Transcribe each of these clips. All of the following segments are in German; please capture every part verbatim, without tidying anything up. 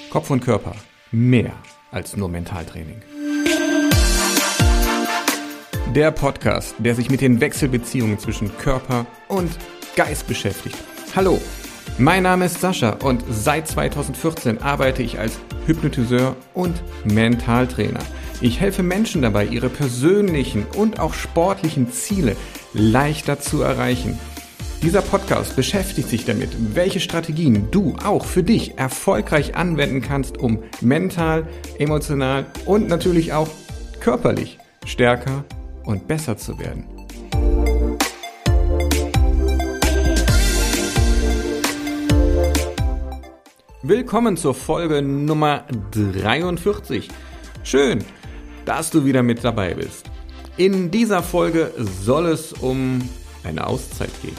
Kopf und Körper, mehr als nur Mentaltraining. Der Podcast, der sich mit den Wechselbeziehungen zwischen Körper und Geist beschäftigt. Hallo, mein Name ist Sascha und seit zweitausendvierzehn arbeite ich als Hypnotiseur und Mentaltrainer. Ich helfe Menschen dabei, ihre persönlichen und auch sportlichen Ziele leichter zu erreichen. Dieser Podcast beschäftigt sich damit, welche Strategien du auch für dich erfolgreich anwenden kannst, um mental, emotional und natürlich auch körperlich stärker und besser zu werden. Willkommen zur Folge Nummer dreiundvierzig. Schön, dass du wieder mit dabei bist. In dieser Folge soll es um eine Auszeit gehen.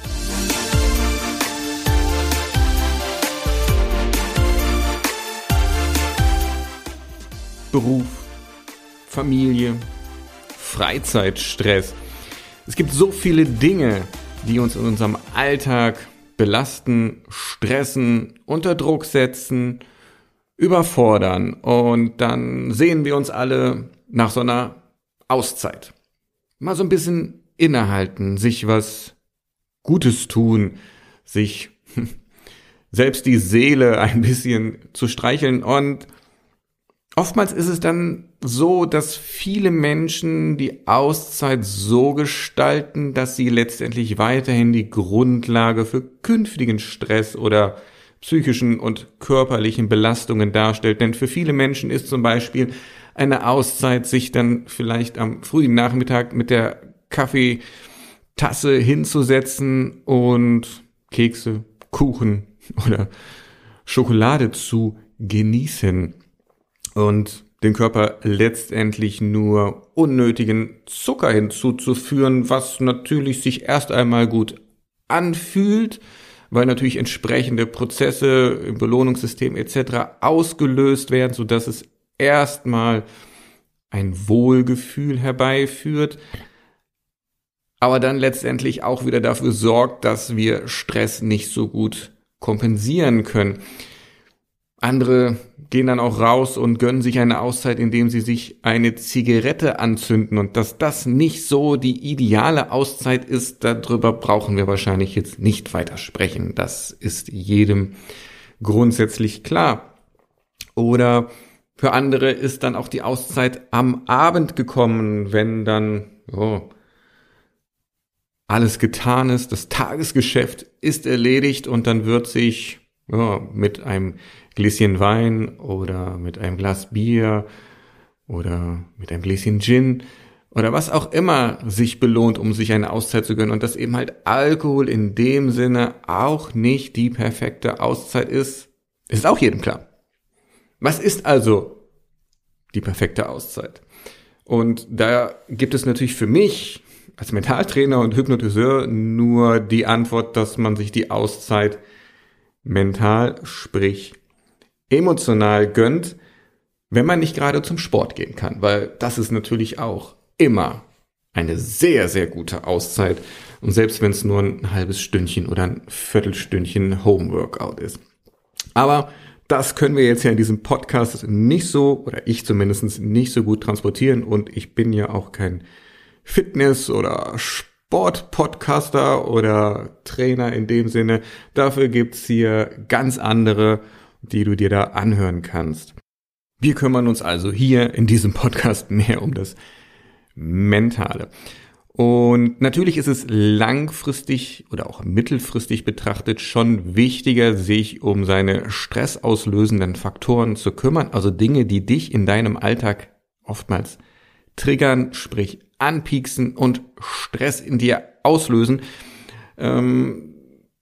Beruf, Familie, Freizeitstress. Es gibt so viele Dinge, die uns in unserem Alltag belasten, stressen, unter Druck setzen, überfordern. Und dann sehen wir uns alle nach so einer Auszeit. Mal so ein bisschen innehalten, sich was Gutes tun, sich selbst die Seele ein bisschen zu streicheln. Und oftmals ist es dann so, dass viele Menschen die Auszeit so gestalten, dass sie letztendlich weiterhin die Grundlage für künftigen Stress oder psychischen und körperlichen Belastungen darstellt. Denn für viele Menschen ist zum Beispiel eine Auszeit, sich dann vielleicht am frühen Nachmittag mit der Kaffeetasse hinzusetzen und Kekse, Kuchen oder Schokolade zu genießen und den Körper letztendlich nur unnötigen Zucker hinzuzuführen, was natürlich sich erst einmal gut anfühlt, weil natürlich entsprechende Prozesse im Belohnungssystem et cetera ausgelöst werden, sodass es erstmal ein Wohlgefühl herbeiführt, aber dann letztendlich auch wieder dafür sorgt, dass wir Stress nicht so gut kompensieren können. Andere gehen dann auch raus und gönnen sich eine Auszeit, indem sie sich eine Zigarette anzünden. Und dass das nicht so die ideale Auszeit ist, darüber brauchen wir wahrscheinlich jetzt nicht weiter sprechen. Das ist jedem grundsätzlich klar. Oder für andere ist dann auch die Auszeit am Abend gekommen, wenn dann oh, alles getan ist, das Tagesgeschäft ist erledigt und dann wird sich ja, mit einem Gläschen Wein oder mit einem Glas Bier oder mit einem Gläschen Gin oder was auch immer sich belohnt, um sich eine Auszeit zu gönnen und dass eben halt Alkohol in dem Sinne auch nicht die perfekte Auszeit ist, ist auch jedem klar. Was ist also die perfekte Auszeit? Und da gibt es natürlich für mich als Mentaltrainer und Hypnotiseur nur die Antwort, dass man sich die Auszeit mental, sprich emotional gönnt, wenn man nicht gerade zum Sport gehen kann, weil das ist natürlich auch immer eine sehr, sehr gute Auszeit und selbst wenn es nur ein halbes Stündchen oder ein Viertelstündchen Homeworkout ist. Aber das können wir jetzt ja in diesem Podcast nicht so, oder ich zumindest nicht so gut transportieren und ich bin ja auch kein Fitness- oder Sport-Podcaster oder Trainer in dem Sinne. Dafür gibt's hier ganz andere, die du dir da anhören kannst. Wir kümmern uns also hier in diesem Podcast mehr um das Mentale. Und natürlich ist es langfristig oder auch mittelfristig betrachtet schon wichtiger, sich um seine stressauslösenden Faktoren zu kümmern, also Dinge, die dich in deinem Alltag oftmals triggern, sprich anpieksen und Stress in dir auslösen. Ähm,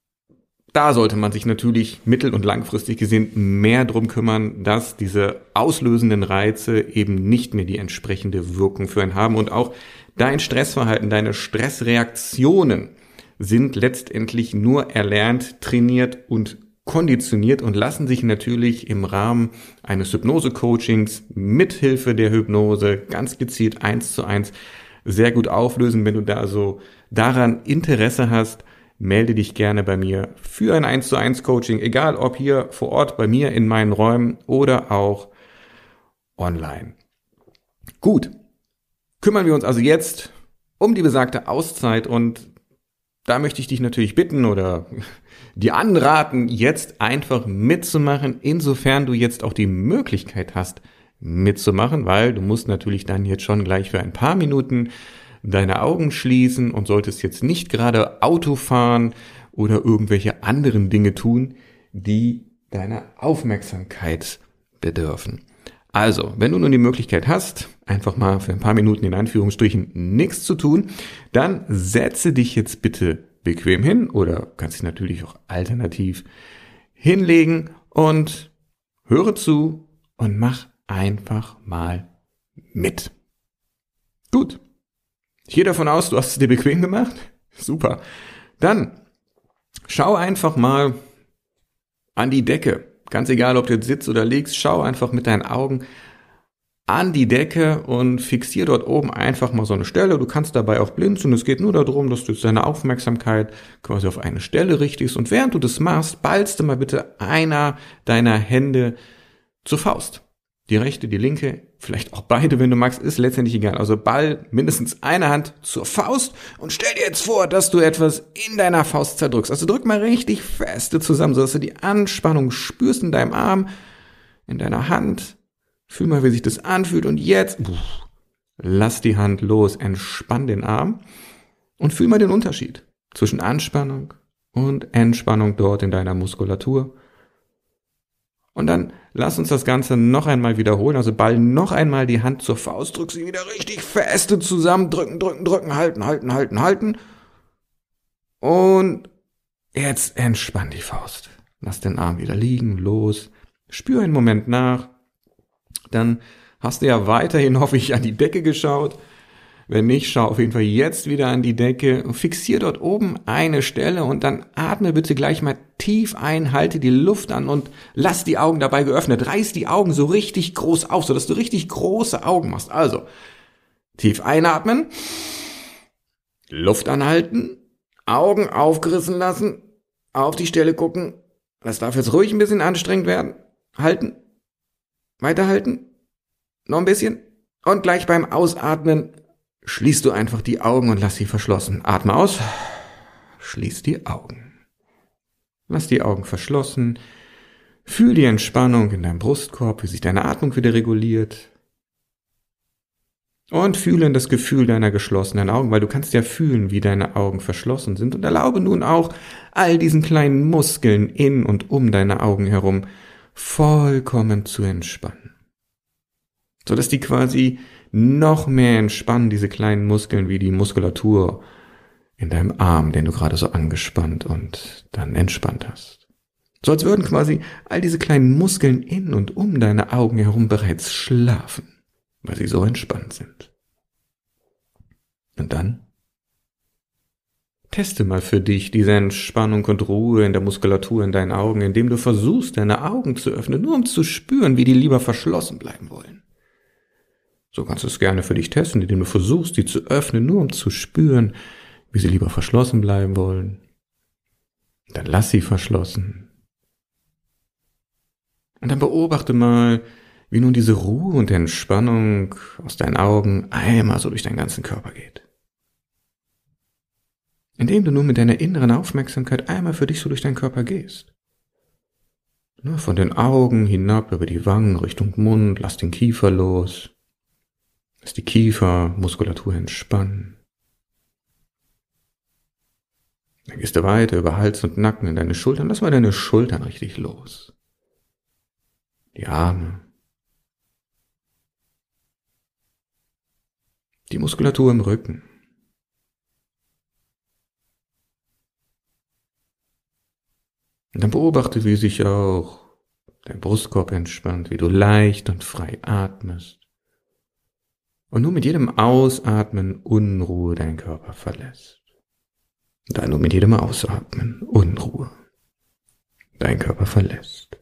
Da sollte man sich natürlich mittel- und langfristig gesehen mehr drum kümmern, dass diese auslösenden Reize eben nicht mehr die entsprechende Wirkung für einen haben. Und auch dein Stressverhalten, deine Stressreaktionen sind letztendlich nur erlernt, trainiert und konditioniert und lassen sich natürlich im Rahmen eines Hypnose-Coachings mithilfe der Hypnose ganz gezielt eins zu eins sehr gut auflösen. Wenn du da so daran Interesse hast, melde dich gerne bei mir für ein eins zu eins Coaching, egal ob hier vor Ort bei mir in meinen Räumen oder auch online. Gut, kümmern wir uns also jetzt um die besagte Auszeit und da möchte ich dich natürlich bitten oder dir anraten, jetzt einfach mitzumachen, insofern du jetzt auch die Möglichkeit hast, mitzumachen, weil du musst natürlich dann jetzt schon gleich für ein paar Minuten deine Augen schließen und solltest jetzt nicht gerade Auto fahren oder irgendwelche anderen Dinge tun, die deiner Aufmerksamkeit bedürfen. Also, wenn du nun die Möglichkeit hast, einfach mal für ein paar Minuten in Anführungsstrichen nichts zu tun, dann setze dich jetzt bitte bequem hin oder kannst dich natürlich auch alternativ hinlegen und höre zu und mach einfach mal mit. Gut. Ich gehe davon aus, du hast es dir bequem gemacht. Super. Dann schau einfach mal an die Decke. Ganz egal, ob du jetzt sitzt oder liegst, schau einfach mit deinen Augen an die Decke und fixier dort oben einfach mal so eine Stelle. Du kannst dabei auch blinzeln. Es geht nur darum, dass du jetzt deine Aufmerksamkeit quasi auf eine Stelle richtest. Und während du das machst, ballst du mal bitte einer deiner Hände zur Faust. Die rechte, die linke, vielleicht auch beide, wenn du magst, ist letztendlich egal. Also ball mindestens eine Hand zur Faust und stell dir jetzt vor, dass du etwas in deiner Faust zerdrückst. Also drück mal richtig feste zusammen, sodass du die Anspannung spürst in deinem Arm, in deiner Hand. Fühl mal, wie sich das anfühlt und jetzt pff, lass die Hand los, entspann den Arm und fühl mal den Unterschied zwischen Anspannung und Entspannung dort in deiner Muskulatur. Und dann lass uns das Ganze noch einmal wiederholen. Also ball noch einmal die Hand zur Faust, drück sie wieder richtig feste zusammen, drücken, drücken, drücken, halten, halten, halten, halten. Und jetzt entspann die Faust. Lass den Arm wieder liegen, los. Spür einen Moment nach. Dann hast du ja weiterhin, hoffe ich, an die Decke geschaut. Wenn nicht, schau auf jeden Fall jetzt wieder an die Decke und fixier dort oben eine Stelle und dann atme bitte gleich mal tief ein, halte die Luft an und lass die Augen dabei geöffnet. Reiß die Augen so richtig groß auf, sodass du richtig große Augen machst. Also, tief einatmen, Luft anhalten, Augen aufgerissen lassen, auf die Stelle gucken. Das darf jetzt ruhig ein bisschen anstrengend werden. Halten, weiterhalten, noch ein bisschen und gleich beim Ausatmen schließt du einfach die Augen und lass sie verschlossen. Atme aus, schließ die Augen. Lass die Augen verschlossen. Fühl die Entspannung in deinem Brustkorb, wie sich deine Atmung wieder reguliert. Und fühle in das Gefühl deiner geschlossenen Augen, weil du kannst ja fühlen, wie deine Augen verschlossen sind. Und erlaube nun auch all diesen kleinen Muskeln in und um deine Augen herum vollkommen zu entspannen. Sodass die quasi noch mehr entspannen, diese kleinen Muskeln, wie die Muskulatur in deinem Arm, den du gerade so angespannt und dann entspannt hast. So als würden quasi all diese kleinen Muskeln in und um deine Augen herum bereits schlafen, weil sie so entspannt sind. Und dann teste mal für dich diese Entspannung und Ruhe in der Muskulatur in deinen Augen, indem du versuchst, deine Augen zu öffnen, nur um zu spüren, wie die lieber verschlossen bleiben wollen. So kannst du es gerne für dich testen, indem du versuchst, die zu öffnen, nur um zu spüren, wie sie lieber verschlossen bleiben wollen. Dann lass sie verschlossen. Und dann beobachte mal, wie nun diese Ruhe und Entspannung aus deinen Augen einmal so durch deinen ganzen Körper geht. Indem du nun mit deiner inneren Aufmerksamkeit einmal für dich so durch deinen Körper gehst. Von den Augen hinab über die Wangen Richtung Mund, lass den Kiefer los. Lass die Kiefermuskulatur entspannen. Dann gehst du weiter über Hals und Nacken in deine Schultern. Lass mal deine Schultern richtig los. Die Arme. Die Muskulatur im Rücken. Und dann beobachte, wie sich auch dein Brustkorb entspannt, wie du leicht und frei atmest. Und nur mit jedem Ausatmen Unruhe deinen Körper verlässt. Und dann nur mit jedem Ausatmen Unruhe deinen Körper verlässt.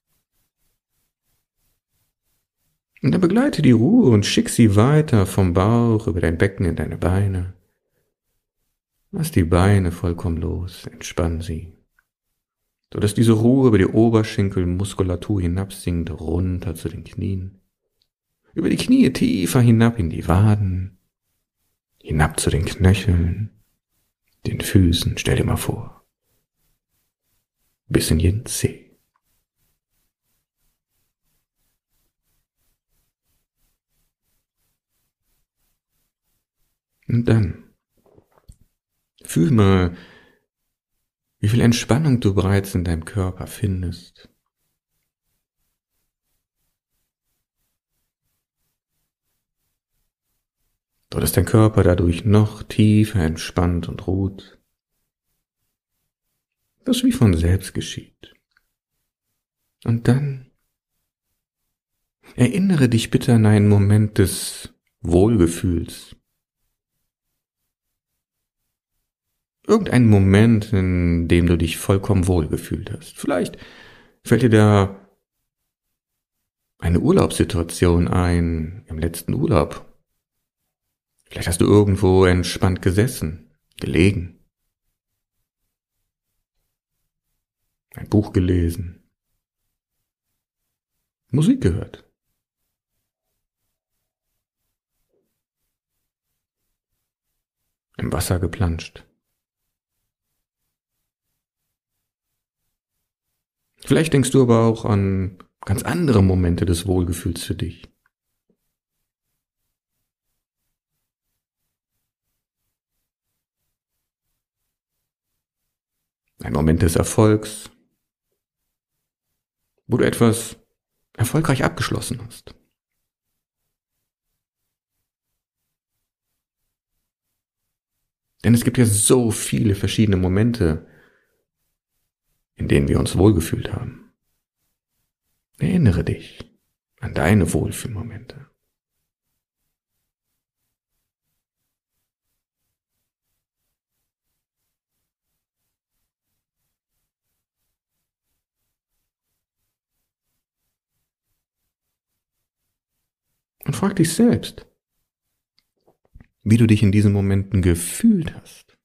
Und dann begleite die Ruhe und schick sie weiter vom Bauch über dein Becken in deine Beine. Lass die Beine vollkommen los, entspann sie, sodass diese Ruhe über die Oberschenkelmuskulatur hinabsinkt, runter zu den Knien, über die Knie tiefer hinab in die Waden, hinab zu den Knöcheln, den Füßen, stell dir mal vor, bis in jeden Zeh. Und dann fühl mal, wie viel Entspannung du bereits in deinem Körper findest. So dass dein Körper dadurch noch tiefer entspannt und ruht. Das wie von selbst geschieht. Und dann erinnere dich bitte an einen Moment des Wohlgefühls. Irgendeinen Moment, in dem du dich vollkommen wohlgefühlt hast. Vielleicht fällt dir da eine Urlaubssituation ein, im letzten Urlaub. Vielleicht hast du irgendwo entspannt gesessen, gelegen, ein Buch gelesen, Musik gehört. Im Wasser geplanscht. Vielleicht denkst du aber auch an ganz andere Momente des Wohlgefühls für dich. Ein Moment des Erfolgs, wo du etwas erfolgreich abgeschlossen hast. Denn es gibt ja so viele verschiedene Momente, in denen wir uns wohlgefühlt haben. Erinnere dich an deine Wohlfühlmomente. Und frag dich selbst, wie du dich in diesen Momenten gefühlt hast.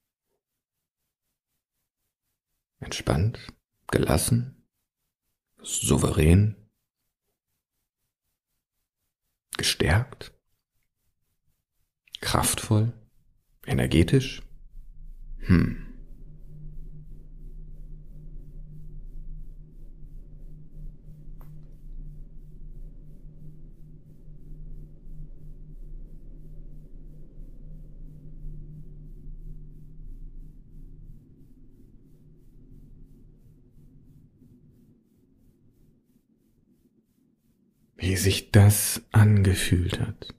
Entspannt, gelassen, souverän, gestärkt, kraftvoll, energetisch. Hm. Wie sich das angefühlt hat.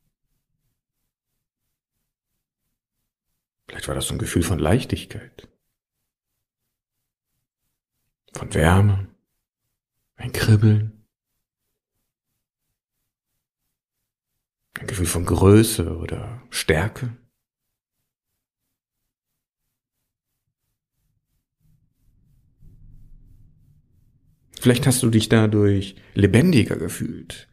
Vielleicht war das so ein Gefühl von Leichtigkeit, von Wärme, ein Kribbeln, ein Gefühl von Größe oder Stärke. Vielleicht hast du dich dadurch lebendiger gefühlt.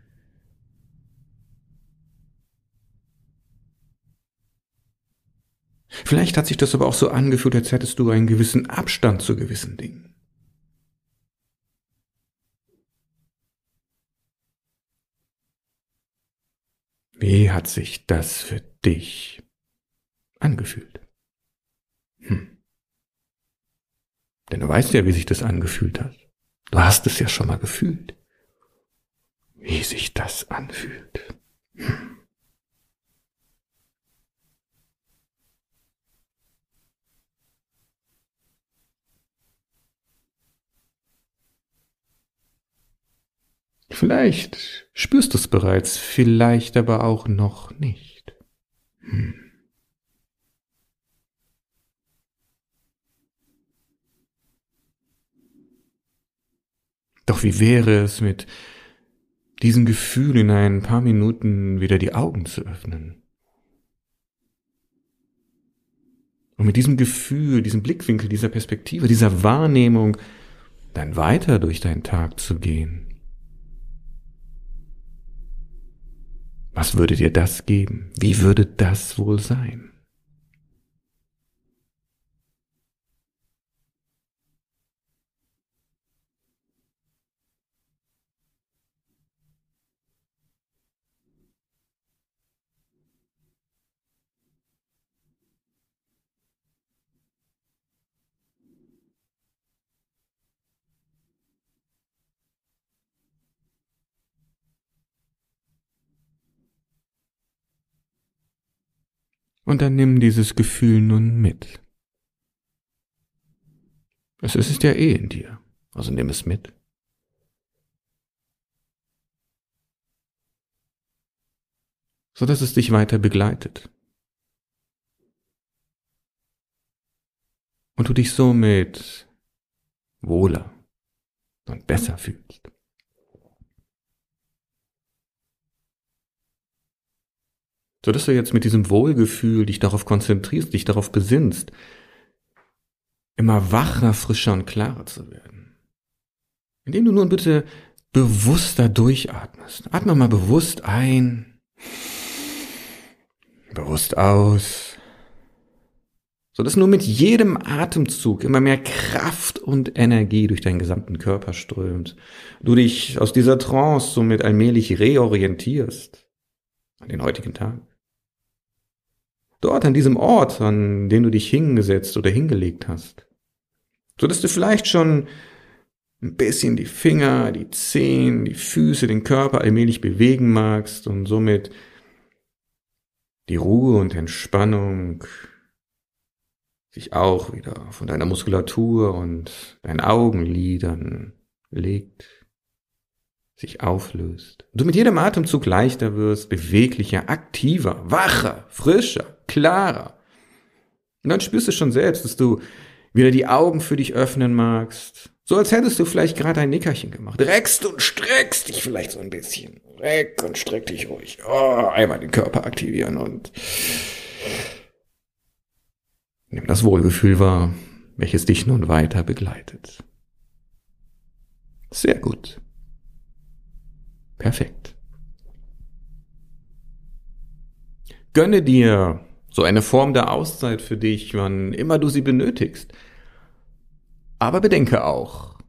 Vielleicht hat sich das aber auch so angefühlt, als hättest du einen gewissen Abstand zu gewissen Dingen. Wie hat sich das für dich angefühlt? Hm. Denn du weißt ja, wie sich das angefühlt hat. Du hast es ja schon mal gefühlt, wie sich das anfühlt. Hm. Vielleicht spürst du es bereits, vielleicht aber auch noch nicht. Hm. Doch wie wäre es mit diesem Gefühl in ein paar Minuten wieder die Augen zu öffnen? Und mit diesem Gefühl, diesem Blickwinkel, dieser Perspektive, dieser Wahrnehmung dann weiter durch deinen Tag zu gehen. Was würde dir das geben? Wie würde das wohl sein? Und dann nimm dieses Gefühl nun mit. Es ist ja eh in dir, also nimm es mit. So dass es dich weiter begleitet. Und du dich somit wohler und besser fühlst. So dass du jetzt mit diesem Wohlgefühl dich darauf konzentrierst, dich darauf besinnst, immer wacher, frischer und klarer zu werden. Indem du nun bitte bewusster durchatmest. Atme mal bewusst ein, bewusst aus, so dass nur mit jedem Atemzug immer mehr Kraft und Energie durch deinen gesamten Körper strömt. Du dich aus dieser Trance somit allmählich reorientierst an den heutigen Tag. Dort an diesem Ort, an den du dich hingesetzt oder hingelegt hast. So dass du vielleicht schon ein bisschen die Finger, die Zehen, die Füße, den Körper allmählich bewegen magst und somit die Ruhe und Entspannung sich auch wieder von deiner Muskulatur und deinen Augenlidern legt, sich auflöst. Und du mit jedem Atemzug leichter wirst, beweglicher, aktiver, wacher, frischer, klarer. Und dann spürst du schon selbst, dass du wieder die Augen für dich öffnen magst. So als hättest du vielleicht gerade ein Nickerchen gemacht. Reckst und streckst dich vielleicht so ein bisschen. Reck und streck dich ruhig. Oh, einmal den Körper aktivieren und nimm das Wohlgefühl wahr, welches dich nun weiter begleitet. Sehr gut. Perfekt. Gönne dir so eine Form der Auszeit für dich, wann immer du sie benötigst. Aber bedenke auch,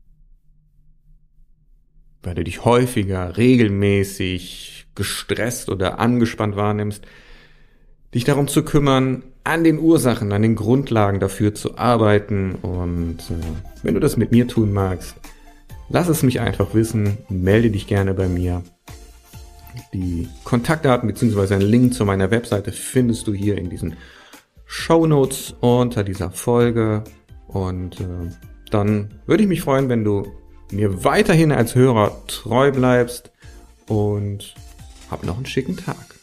wenn du dich häufiger, regelmäßig gestresst oder angespannt wahrnimmst, dich darum zu kümmern, an den Ursachen, an den Grundlagen dafür zu arbeiten. Und äh, wenn du das mit mir tun magst, lass es mich einfach wissen, melde dich gerne bei mir. Die Kontaktdaten bzw. einen Link zu meiner Webseite findest du hier in diesen Shownotes unter dieser Folge. Und äh, dann würde ich mich freuen, wenn du mir weiterhin als Hörer treu bleibst und hab noch einen schicken Tag.